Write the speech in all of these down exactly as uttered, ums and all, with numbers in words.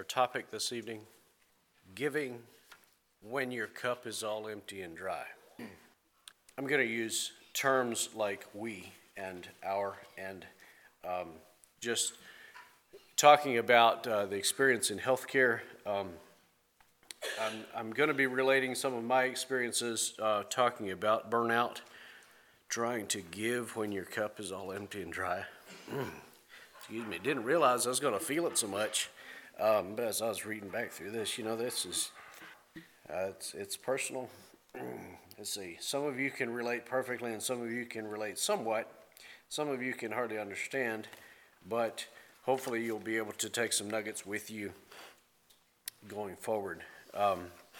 Our topic this evening, giving when your cup is all empty and dry. I'm going to use terms like we and our and um, just talking about uh, the experience in healthcare. Um, I'm, I'm going to be relating some of my experiences uh, talking about burnout, trying to give when your cup is all empty and dry. Excuse me, didn't realize I was going to feel it so much. Um, but as I was reading back through this, you know, this is, uh, it's, it's personal. Let's see, some of you can relate perfectly and some of you can relate somewhat. Some of you can hardly understand, but hopefully you'll be able to take some nuggets with you going forward. Um,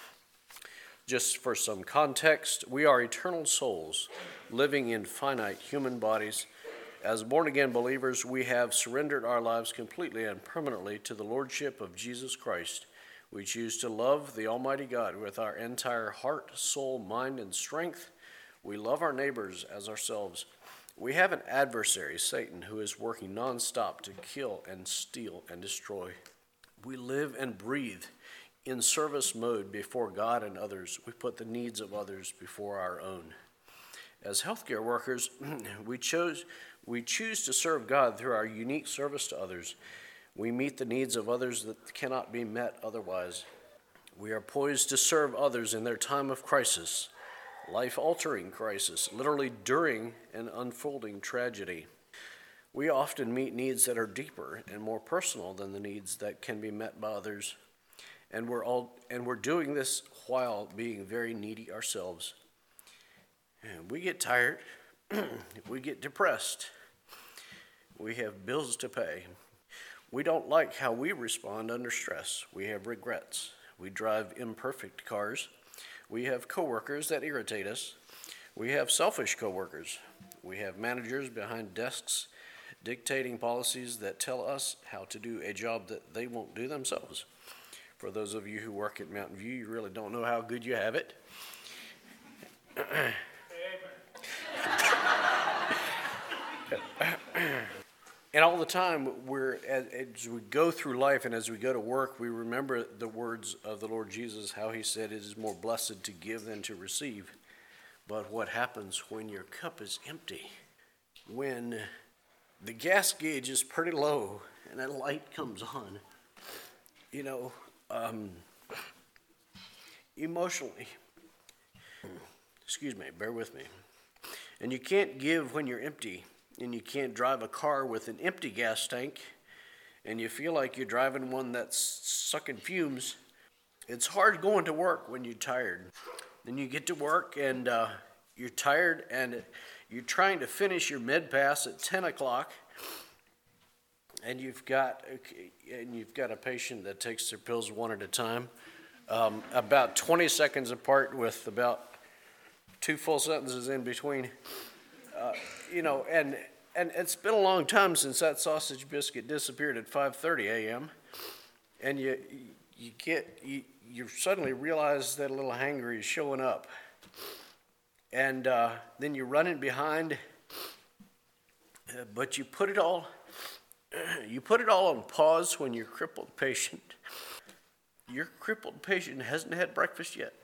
just for some context, we are eternal souls living in finite human bodies. As born-again believers, we have surrendered our lives completely and permanently to the Lordship of Jesus Christ. We choose to love the Almighty God with our entire heart, soul, mind, and strength. We love our neighbors as ourselves. We have an adversary, Satan, who is working nonstop to kill and steal and destroy. We live and breathe in service mode before God and others. We put the needs of others before our own. As healthcare workers, we chose we choose to serve God through our unique service to others. We meet the needs of others that cannot be met otherwise. We are poised to serve others in their time of crisis, life-altering crisis, literally during an unfolding tragedy. We often meet needs that are deeper and more personal than the needs that can be met by others, and we're all and we're doing this while being very needy ourselves. And we get tired. We get depressed. We have bills to pay. We don't like how we respond under stress. We have regrets. We drive imperfect cars. We have coworkers that irritate us. We have selfish coworkers. We have managers behind desks dictating policies that tell us how to do a job that they won't do themselves. For those of you who work at Mountain View, you really don't know how good you have it. And all the time, we're as, as we go through life and as we go to work, we remember the words of the Lord Jesus, how he said it is more blessed to give than to receive. But what happens when your cup is empty? When the gas gauge is pretty low and that light comes on, you know, um, emotionally, excuse me, bear with me, and you can't give when you're empty. And you can't drive a car with an empty gas tank, and you feel like you're driving one that's sucking fumes. It's hard going to work when you're tired. Then you get to work, and uh, you're tired, and you're trying to finish your med pass at ten o'clock, and you've got and you've got a patient that takes their pills one at a time, um, about twenty seconds apart, with about two full sentences in between. Uh, you know, and and it's been a long time since that sausage biscuit disappeared at five thirty a.m. And you you get you, you suddenly realize that a little hangry is showing up, and uh, then you're running behind. Uh, but you put it all you put it all on pause when your crippled patient. Your crippled patient hasn't had breakfast yet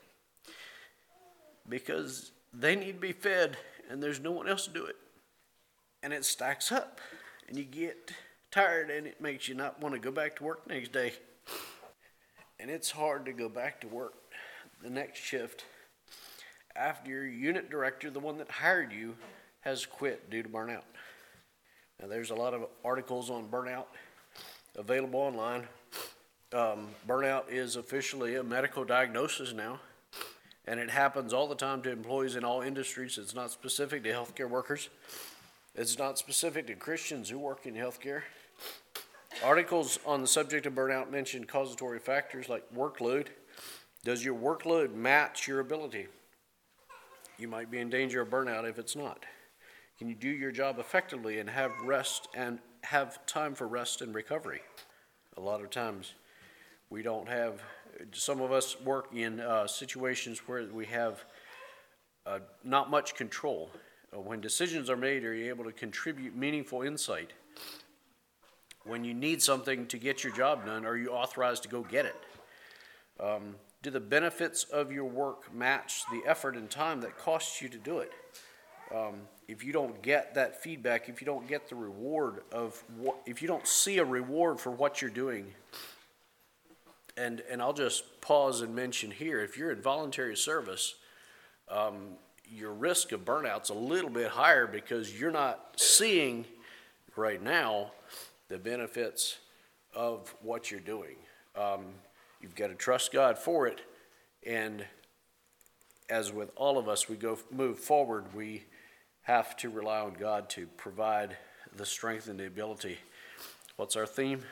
because they need to be fed. And there's no one else to do it. And it stacks up. And you get tired, and it makes you not want to go back to work the next day. And it's hard to go back to work the next shift after your unit director, the one that hired you, has quit due to burnout. Now, there's a lot of articles on burnout available online. Um, burnout is officially a medical diagnosis now. And it happens all the time to employees in all industries. It's not specific to healthcare workers. It's not specific to Christians who work in healthcare. Articles on the subject of burnout mention causatory factors like workload. Does your workload match your ability? You might be in danger of burnout if it's not. Can you do your job effectively and have rest and have time for rest and recovery? A lot of times we don't have. Some of us work in uh, situations where we have uh, not much control. Uh, when decisions are made, are you able to contribute meaningful insight? When you need something to get your job done, are you authorized to go get it? Um, do the benefits of your work match the effort and time that costs you to do it? Um, if you don't get that feedback, if you don't get the reward of what, if you don't see a reward for what you're doing, and and I'll just pause and mention here, if you're in voluntary service, um, your risk of burnout's a little bit higher because you're not seeing right now the benefits of what you're doing. Um, you've got to trust God for it, and as with all of us, we go move forward, we have to rely on God to provide the strength and the ability. What's our theme?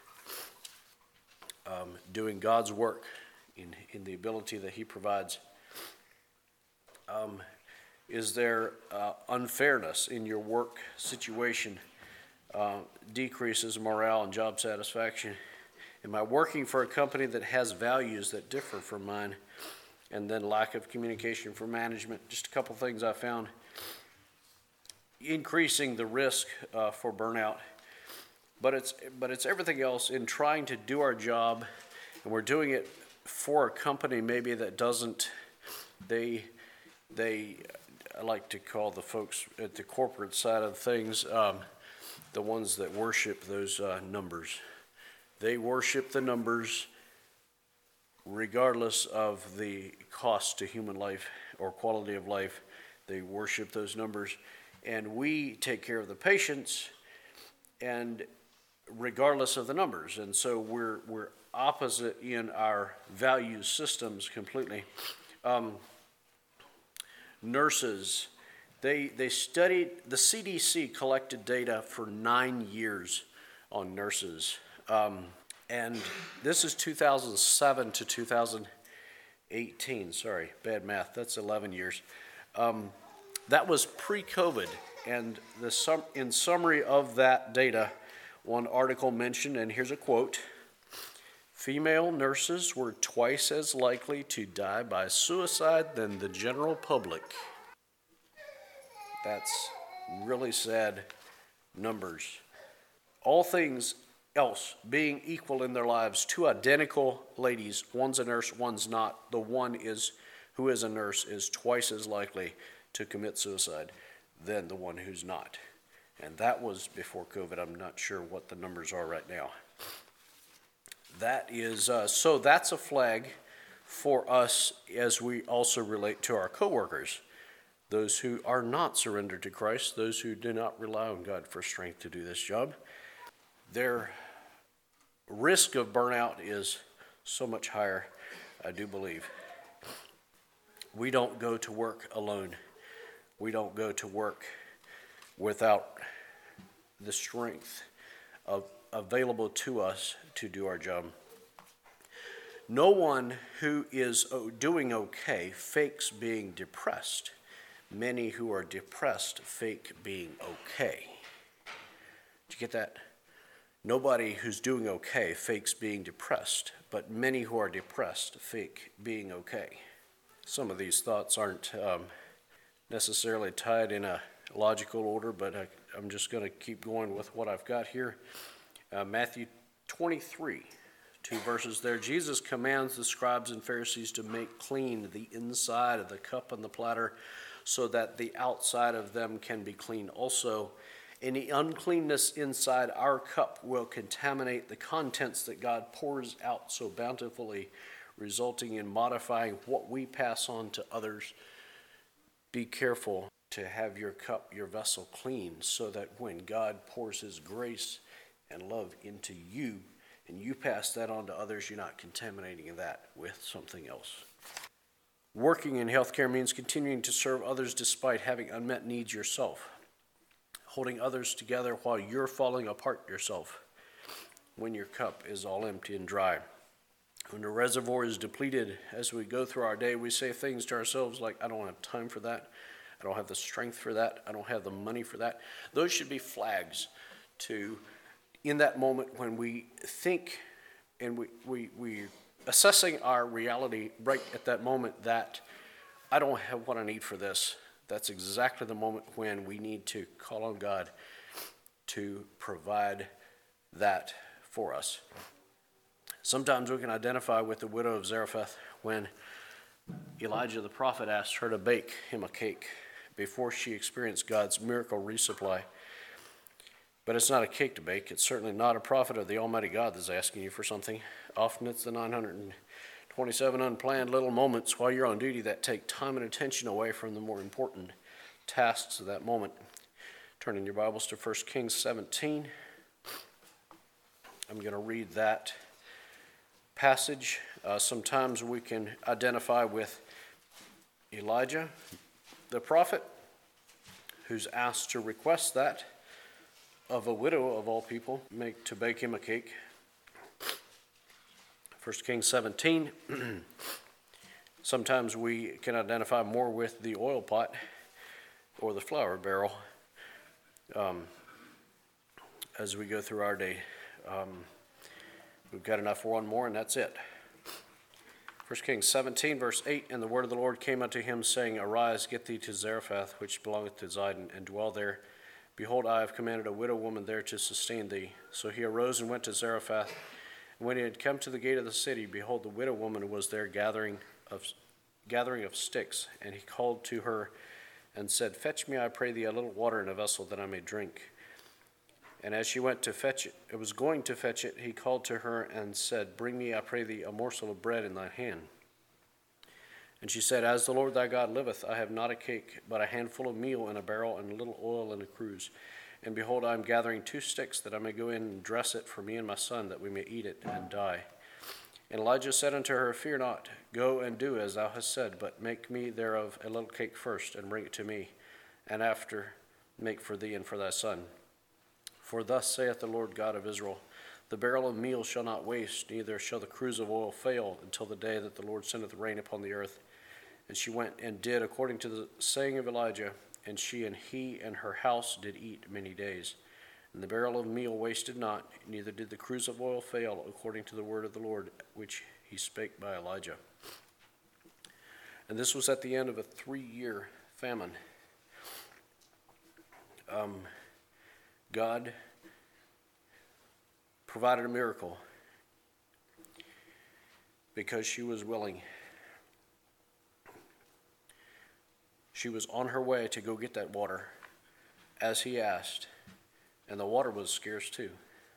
Um, doing God's work in, in the ability that He provides. Um, is there uh, unfairness in your work situation? Uh, decreases morale and job satisfaction? Am I working for a company that has values that differ from mine? And then lack of communication from management. Just a couple things I found. Increasing the risk uh, for burnout. But it's but it's everything else in trying to do our job, and we're doing it for a company maybe that doesn't, they, they I like to call the folks at the corporate side of things, um, the ones that worship those uh, numbers. They worship the numbers regardless of the cost to human life or quality of life. They worship those numbers, and we take care of the patients, and regardless of the numbers. And so we're we're opposite in our value systems completely. Um, nurses, they they studied, the C D C collected data for nine years on nurses. Um, and this is two thousand seven to two thousand eighteen. Sorry, bad math. That's eleven years. Um, that was pre-COVID. And the sum, in summary of that data, one article mentioned, and here's a quote, female nurses were twice as likely to die by suicide than the general public. That's really sad numbers. All things else being equal in their lives, two identical ladies, one's a nurse, one's not. The one is who is a nurse is twice as likely to commit suicide than the one who's not. And that was before COVID. I'm not sure what the numbers are right now. That is, uh, so that's a flag for us as we also relate to our coworkers, those who are not surrendered to Christ, those who do not rely on God for strength to do this job. Their risk of burnout is so much higher, I do believe. We don't go to work alone. We don't go to work without the strength of, available to us to do our job. No one who is doing okay fakes being depressed. Many who are depressed fake being okay. Did you get that? Nobody who's doing okay fakes being depressed, but many who are depressed fake being okay. Some of these thoughts aren't um, necessarily tied in a logical order, but I, I'm just going to keep going with what I've got here. Uh, Matthew twenty-three, two verses there. Jesus commands the scribes and Pharisees to make clean the inside of the cup and the platter so that the outside of them can be clean also. Any uncleanness inside our cup will contaminate the contents that God pours out so bountifully, resulting in modifying what we pass on to others. Be careful to have your cup, your vessel clean, so that when God pours His grace and love into you, and you pass that on to others, you're not contaminating that with something else. Working in healthcare means continuing to serve others despite having unmet needs yourself. Holding others together while you're falling apart yourself when your cup is all empty and dry. When the reservoir is depleted, as we go through our day, we say things to ourselves like, I don't have time for that. I don't have the strength for that. I don't have the money for that. Those should be flags to, in that moment when we think and we, we, we assessing our reality right at that moment that I don't have what I need for this. That's exactly the moment when we need to call on God to provide that for us. Sometimes we can identify with the widow of Zarephath when Elijah the prophet asked her to bake him a cake before she experienced God's miracle resupply. But it's not a cake to bake. It's certainly not a prophet of the Almighty God that's asking you for something. Often it's the nine hundred twenty-seven unplanned little moments while you're on duty that take time and attention away from the more important tasks of that moment. Turn in your Bibles to First Kings seventeen. I'm going to read that passage. Uh, sometimes we can identify with Elijah, the prophet, who's asked to request that of a widow of all people, make to bake him a cake. First Kings seventeen. Sometimes we can identify more with the oil pot or the flour barrel um, as we go through our day. Um, we've got enough for one more, and that's it. First Kings seventeen, verse eight, and the word of the Lord came unto him, saying, Arise, get thee to Zarephath, which belongeth to Zidon, and dwell there. Behold, I have commanded a widow woman there to sustain thee. So he arose and went to Zarephath. And when he had come to the gate of the city, behold, the widow woman was there gathering of gathering of sticks. And he called to her and said, Fetch me, I pray thee, a little water in a vessel, that I may drink. And as she went to fetch it, it was going to fetch it, he called to her and said, Bring me, I pray thee, a morsel of bread in thine hand. And she said, As the Lord thy God liveth, I have not a cake, but a handful of meal in a barrel, and a little oil in a cruse. And behold, I am gathering two sticks, that I may go in and dress it for me and my son, that we may eat it and die. And Elijah said unto her, Fear not, go and do as thou hast said, but make me thereof a little cake first, and bring it to me, and after make for thee and for thy son. For thus saith the Lord God of Israel, The barrel of meal shall not waste, neither shall the cruse of oil fail, until the day that the Lord sendeth rain upon the earth. And she went and did according to the saying of Elijah, and she and he and her house did eat many days. And the barrel of meal wasted not, neither did the cruse of oil fail, according to the word of the Lord, which he spake by Elijah. And this was at the end of a three-year famine. Um, God provided a miracle because she was willing. She was on her way to go get that water as he asked, and the water was scarce too.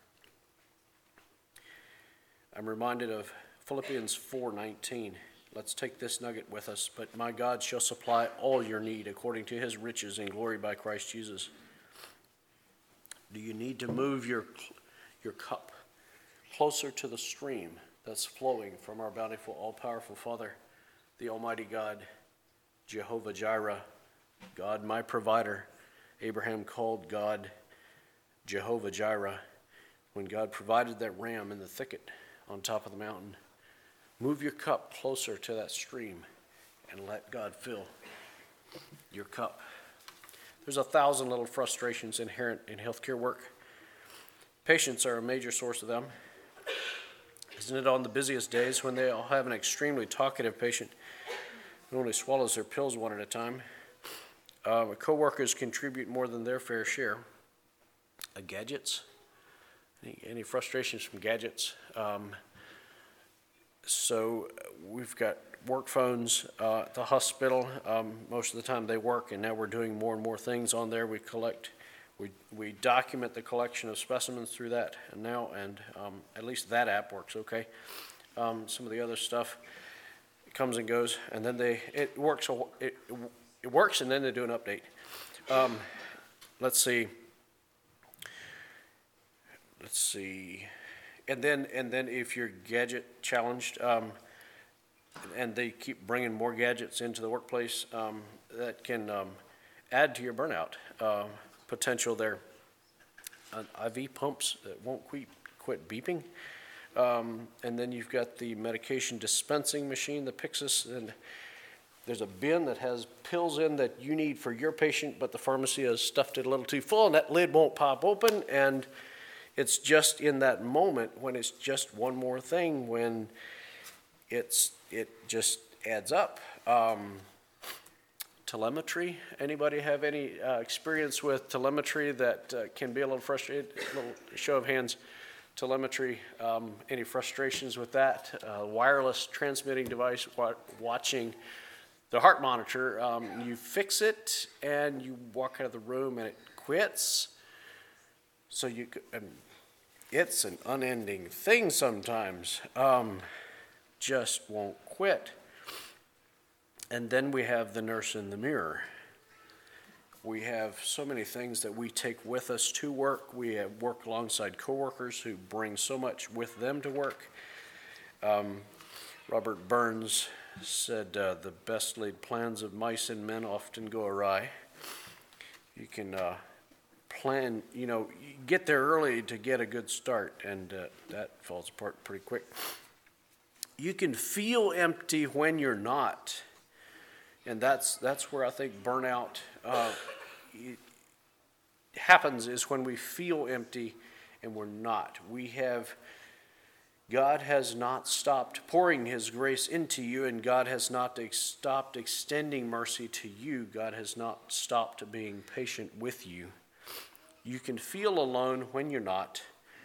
I'm reminded of Philippians four nineteen. Let's take this nugget with us. But my God shall supply all your need according to his riches in glory by Christ Jesus. Do you need to move your, your cup closer to the stream that's flowing from our bountiful, all-powerful Father, the Almighty God, Jehovah Jireh, God my provider? Abraham called God Jehovah Jireh when God provided that ram in the thicket on top of the mountain. Move your cup closer to that stream and let God fill your cup. There's a thousand little frustrations inherent in healthcare work. Patients are a major source of them. Isn't it on the busiest days when they all have an extremely talkative patient who only swallows their pills one at a time? Uh, co-workers contribute more than their fair share. Uh, gadgets? Any, any frustrations from gadgets? Um, so we've got work phones uh, at the hospital. Um, most of the time they work, and now we're doing more and more things on there. We collect, we we document the collection of specimens through that, and now, and um, at least that app works okay. Um, some of the other stuff comes and goes, and then they it works it it works, and then they do an update. Um, let's see. Let's see, and then and then if you're gadget challenged. Um, and they keep bringing more gadgets into the workplace, um, that can um, add to your burnout uh, potential there. Uh, I V pumps that won't quit, quit beeping. Um, and then you've got the medication dispensing machine, the Pyxis, and there's a bin that has pills in that you need for your patient, but the pharmacy has stuffed it a little too full, and that lid won't pop open, and it's just in that moment when it's just one more thing, when it's it just adds up. Um, telemetry. Anybody have any uh, experience with telemetry that uh, can be a little frustrating? A little show of hands. telemetry. Um, any frustrations with that? Uh, wireless transmitting device, wa- watching the heart monitor. Um, you fix it and you walk out of the room and it quits. So you, um, it's an unending thing sometimes. Um, just won't quit. And then we have the nurse in the mirror. We have so many things that we take with us to work. We have work alongside coworkers who bring so much with them to work. Um, Robert Burns said, uh, the best laid plans of mice and men often go awry. You can uh, plan, you know, you get there early to get a good start, and uh, that falls apart pretty quick. You can feel empty when you're not. And that's that's where I think burnout uh, happens, is when we feel empty and we're not. We have, God has not stopped pouring his grace into you, and God has not ex- stopped extending mercy to you. God has not stopped being patient with you. You can feel alone when you're not.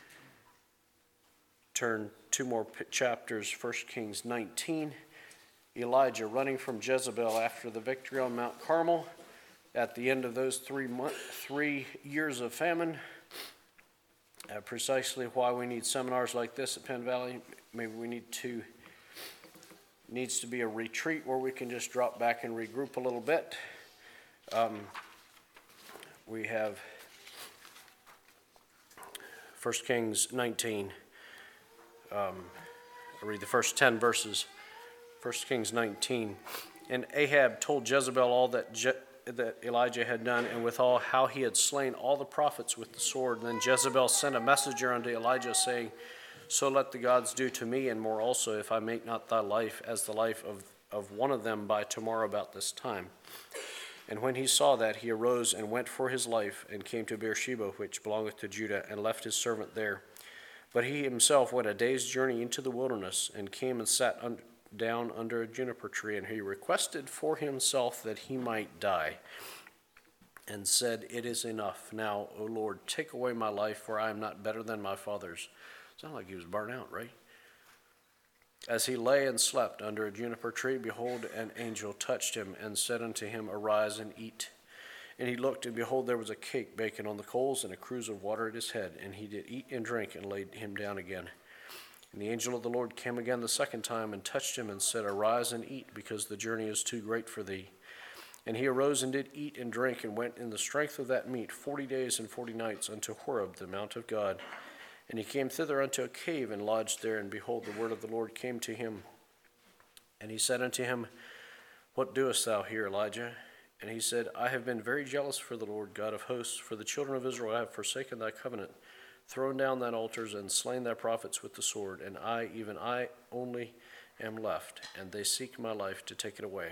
Turn two more p- chapters, First Kings nineteen. Elijah running from Jezebel after the victory on Mount Carmel. At the end of those three month, three years of famine, uh, precisely why we need seminars like this at Penn Valley. Maybe we need to needs to be a retreat where we can just drop back and regroup a little bit. Um, we have First Kings nineteen. Um, I read the first ten verses. First Kings nineteen. And Ahab told Jezebel all that Je- that Elijah had done, and withal how he had slain all the prophets with the sword. And then Jezebel sent a messenger unto Elijah, saying, So let the gods do to me, and more also, if I make not thy life as the life of, of one of them by tomorrow about this time. And when he saw that, he arose and went for his life, and came to Beersheba, which belongeth to Judah, and left his servant there. But he himself went a day's journey into the wilderness, and came and sat under down under a juniper tree, and he requested for himself that he might die, and said, It is enough. Now, O Lord, take away my life, for I am not better than my fathers. Sounded like he was burnt out, right? As he lay and slept under a juniper tree, behold, an angel touched him, and said unto him, Arise and eat. And he looked, and behold, there was a cake baking on the coals, and a cruse of water at his head. And he did eat and drink, and laid him down again. And the angel of the Lord came again the second time, and touched him, and said, Arise and eat, because the journey is too great for thee. And he arose and did eat and drink, and went in the strength of that meat forty days and forty nights unto Horeb, the mount of God. And he came thither unto a cave, and lodged there. And behold, the word of the Lord came to him. And he said unto him, What doest thou here, Elijah? And he said, I have been very jealous for the Lord God of hosts, for the children of Israel have forsaken thy covenant, thrown down thine altars, and slain thy prophets with the sword, and I, even I only, am left, and they seek my life to take it away.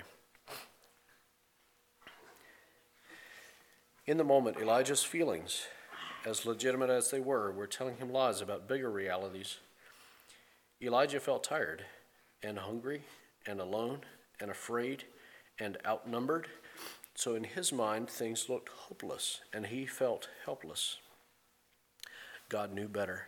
In the moment, Elijah's feelings, as legitimate as they were, were telling him lies about bigger realities. Elijah felt tired, and hungry, and alone, and afraid, and outnumbered. So in his mind, things looked hopeless, and he felt helpless. God knew better.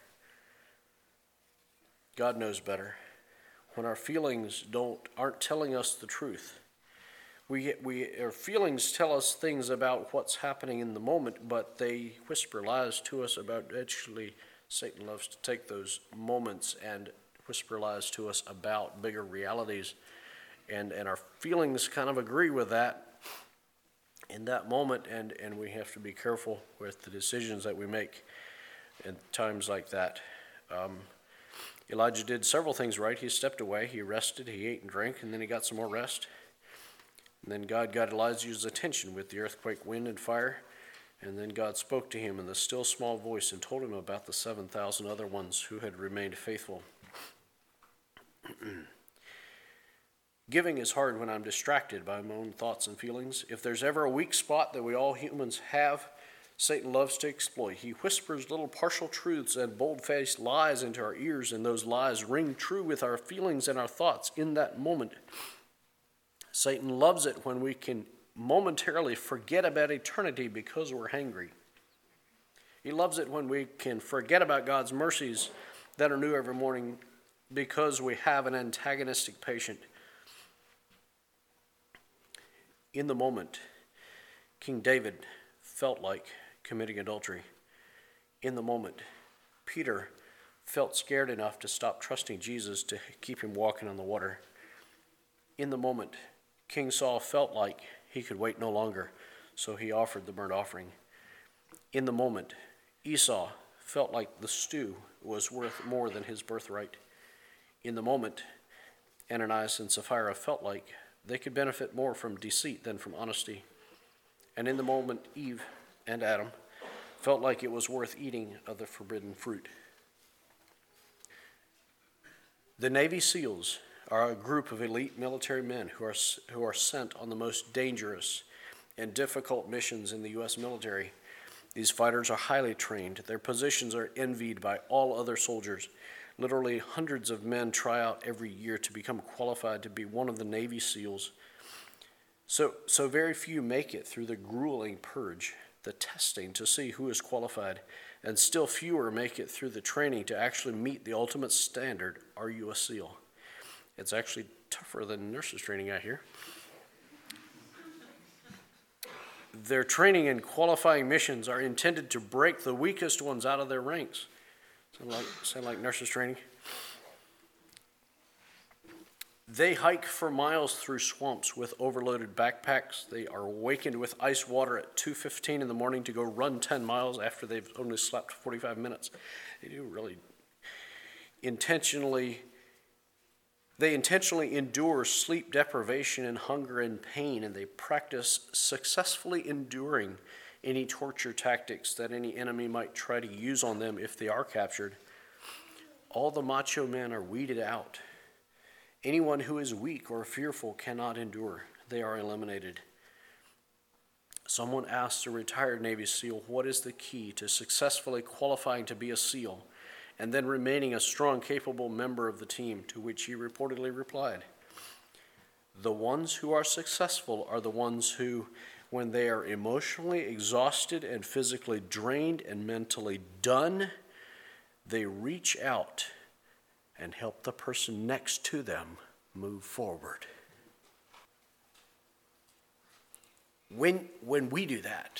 God knows better. When our feelings don't aren't telling us the truth, we we our feelings tell us things about what's happening in the moment, but they whisper lies to us about. Actually, Satan loves to take those moments and whisper lies to us about bigger realities, and and our feelings kind of agree with that in that moment, and and we have to be careful with the decisions that we make in times like that. Um, Elijah did several things right. He stepped away, he rested, he ate and drank, and then he got some more rest. And then God got Elijah's attention with the earthquake, wind, and fire. And then God spoke to him in the still small voice and told him about the seven thousand other ones who had remained faithful. Giving is hard when I'm distracted by my own thoughts and feelings. If there's ever a weak spot that we all humans have, Satan loves to exploit. He whispers little partial truths and bold-faced lies into our ears, and those lies ring true with our feelings and our thoughts in that moment. Satan loves it when we can momentarily forget about eternity because we're hangry. He loves it when we can forget about God's mercies that are new every morning because we have an antagonistic patient. In the moment, King David felt like committing adultery. In the moment, Peter felt scared enough to stop trusting Jesus to keep him walking on the water. In the moment, King Saul felt like he could wait no longer, so he offered the burnt offering. In the moment, Esau felt like the stew was worth more than his birthright. In the moment, Ananias and Sapphira felt like they could benefit more from deceit than from honesty. And in the moment, Eve and Adam felt like it was worth eating of the forbidden fruit. The Navy SEALs are a group of elite military men who are, who are sent on the most dangerous and difficult missions in the U S military. These fighters are highly trained. Their positions are envied by all other soldiers. Literally hundreds of men try out every year to become qualified to be one of the Navy SEALs. So, so very few make it through the grueling purge, the testing to see who is qualified, and still fewer make it through the training to actually meet the ultimate standard, are you a SEAL? It's actually tougher than nurses training out here. Their training and qualifying missions are intended to break the weakest ones out of their ranks. Sound like, sound like nurses training? They hike for miles through swamps with overloaded backpacks. They are awakened with ice water at two fifteen in the morning to go run ten miles after they've only slept forty-five minutes. They do really intentionally, they intentionally endure sleep deprivation and hunger and pain, and they practice successfully enduring any torture tactics that any enemy might try to use on them if they are captured. All the macho men are weeded out. Anyone who is weak or fearful cannot endure. They are eliminated. Someone asked a retired Navy SEAL, what is the key to successfully qualifying to be a SEAL and then remaining a strong, capable member of the team? To which he reportedly replied, the ones who are successful are the ones who, when they are emotionally exhausted and physically drained and mentally done, they reach out and help the person next to them move forward. When, when we do that,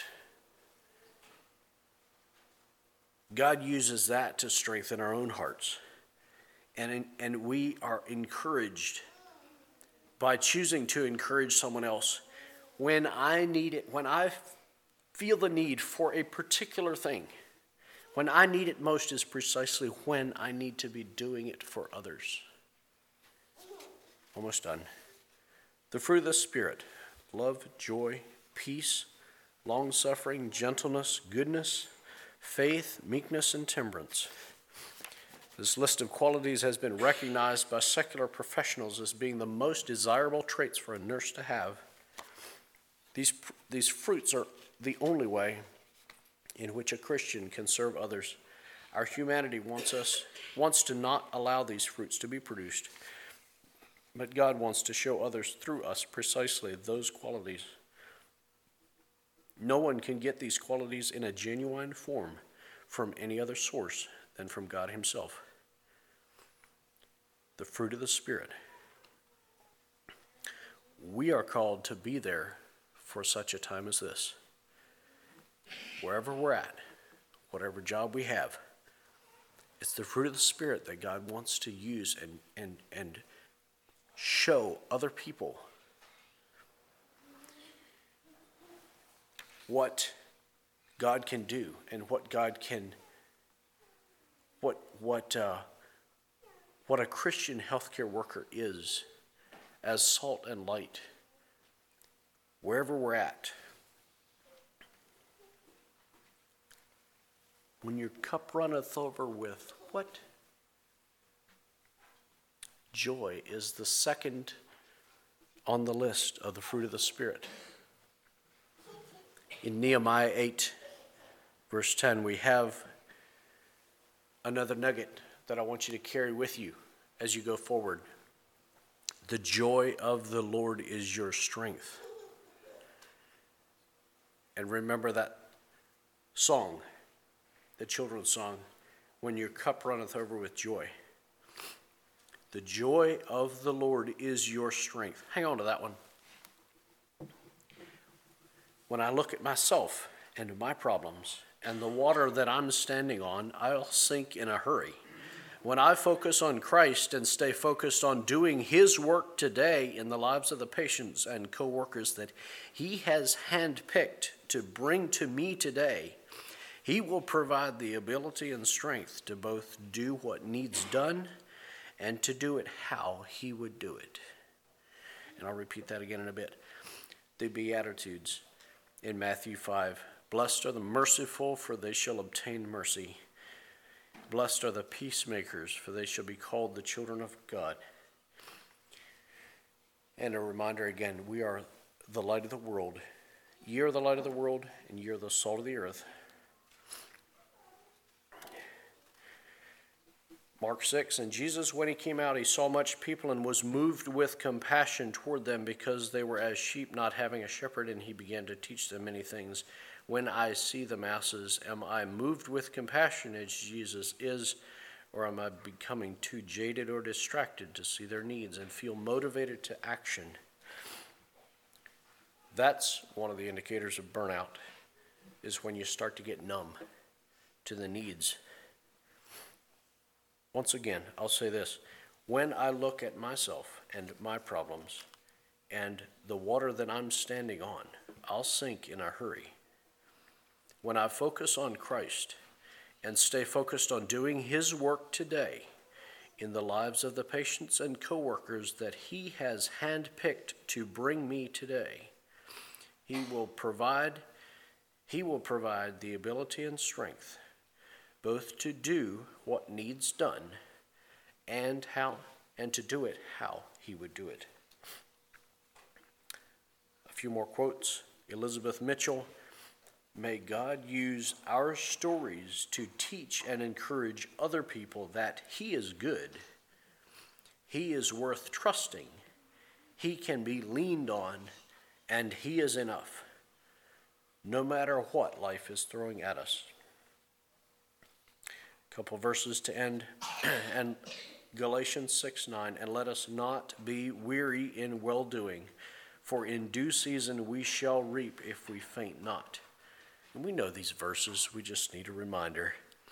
God uses that to strengthen our own hearts. And, and we are encouraged by choosing to encourage someone else. When I need it, when I feel the need for a particular thing, when I need it most is precisely when I need to be doing it for others. Almost done. The fruit of the Spirit, love, joy, peace, long-suffering, gentleness, goodness, faith, meekness, and temperance. This list of qualities has been recognized by secular professionals as being the most desirable traits for a nurse to have. These, these fruits are the only way in which a Christian can serve others. Our humanity wants us, wants to not allow these fruits to be produced, but God wants to show others through us precisely those qualities. No one can get these qualities in a genuine form from any other source than from God himself. The fruit of the Spirit. We are called to be there for such a time as this. Wherever we're at, whatever job we have, it's the fruit of the Spirit that God wants to use and, and, and show other people what God can do and what God can, what what uh, what a Christian healthcare worker is as salt and light. Wherever we're at, when your cup runneth over with what? Joy is the second on the list of the fruit of the Spirit. In Nehemiah eight, verse ten, we have another nugget that I want you to carry with you as you go forward. The joy of the Lord is your strength. And remember that song, a children's song, when your cup runneth over with joy. The joy of the Lord is your strength. Hang on to that one. When I look at myself and my problems and the water that I'm standing on, I'll sink in a hurry. When I focus on Christ and stay focused on doing his work today in the lives of the patients and co-workers that he has handpicked to bring to me today, he will provide the ability and strength to both do what needs done and to do it how he would do it. And I'll repeat that again in a bit. The Beatitudes in Matthew five. Blessed are the merciful, for they shall obtain mercy. Blessed are the peacemakers, for they shall be called the children of God. And a reminder again, we are the light of the world. Ye are the light of the world, and ye are the salt of the earth. Mark six, and Jesus, when he came out, he saw much people and was moved with compassion toward them because they were as sheep not having a shepherd, and he began to teach them many things. When I see the masses, am I moved with compassion as Jesus is, or am I becoming too jaded or distracted to see their needs and feel motivated to action? That's one of the indicators of burnout, is when you start to get numb to the needs. Once again, I'll say this. When I look at myself and my problems and the water that I'm standing on, I'll sink in a hurry. When I focus on Christ and stay focused on doing his work today in the lives of the patients and co-workers that he has handpicked to bring me today, he will provide, he will provide the ability and strength both to do what needs done and how, and to do it how he would do it. A few more quotes. Elizabeth Mitchell. May God use our stories to teach and encourage other people that he is good, he is worth trusting, he can be leaned on, and he is enough, no matter what life is throwing at us. A couple verses to end, and Galatians six nine, and let us not be weary in well-doing, for in due season we shall reap if we faint not. And we know these verses, we just need a reminder.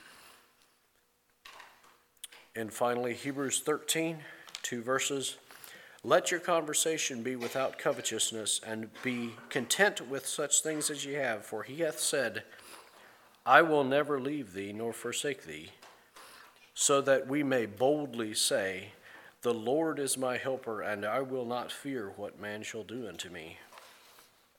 And finally, Hebrews thirteen, two verses. Let your conversation be without covetousness, and be content with such things as ye have, for he hath said, I will never leave thee nor forsake thee, so that we may boldly say, the Lord is my helper, and I will not fear what man shall do unto me.